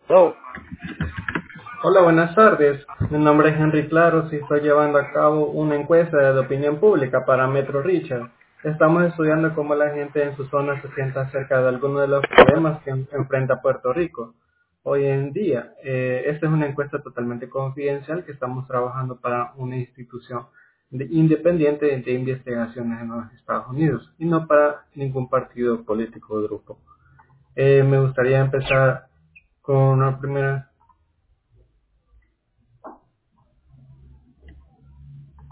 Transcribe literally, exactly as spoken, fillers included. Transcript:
Oh, Hola, buenas tardes. Mi nombre es Henry Claros y estoy llevando a cabo una encuesta de opinión pública para Metro Richard. Estamos estudiando cómo la gente en su zona se siente acerca de algunos de los problemas que en- enfrenta Puerto Rico hoy en día. Eh, esta es una encuesta totalmente confidencial que estamos trabajando para una institución de- independiente de investigaciones en los Estados Unidos y no para ningún partido político o grupo. Eh, me gustaría empezar con una primera